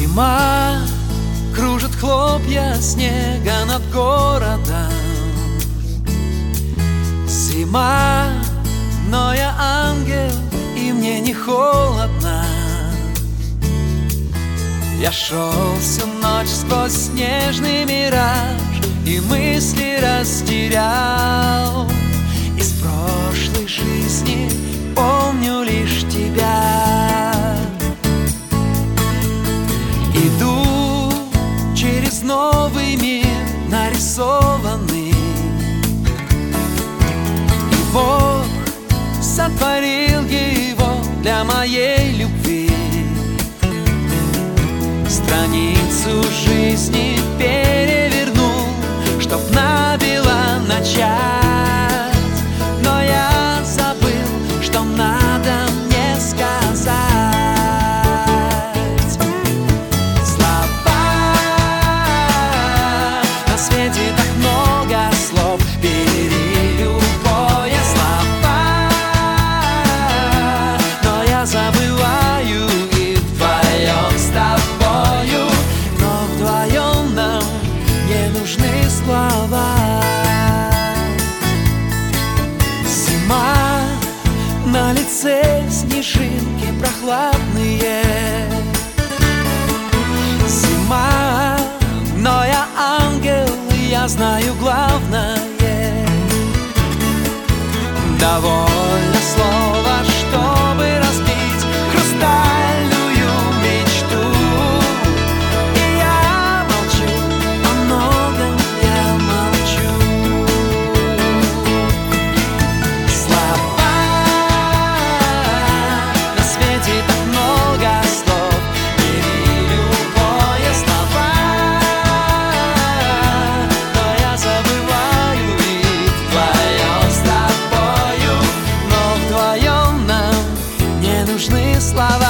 Зима кружит хлопья снега над городом. Зима, но я ангел, и мне не холодно. Я шел всю ночь сквозь снежный мираж и мысли растерял. Из прошлой жизни помню лишь тебя. Иду через новый мир нарисованный, и Бог сотворил его для моей любви. Страницу жизни перевернул, чтоб набело начать. Но я забыл, что надо мне сказать. Слова, на свете так много слов, бери любое слово. Но я забываю и вдвоем с тобою. Но вдвоем нам не нужны слова. Зима, на лице снежинки прохладные. Зима, но я ангел, и я знаю главное. Довольно слова, чтобы разбить хрустальную мечту. И я молчу, о многом я молчу. Слова, на свете так много слов, бери любое слово. Но я забываю и вдвоем с тобою. Но вдвоем нам не нужны слова.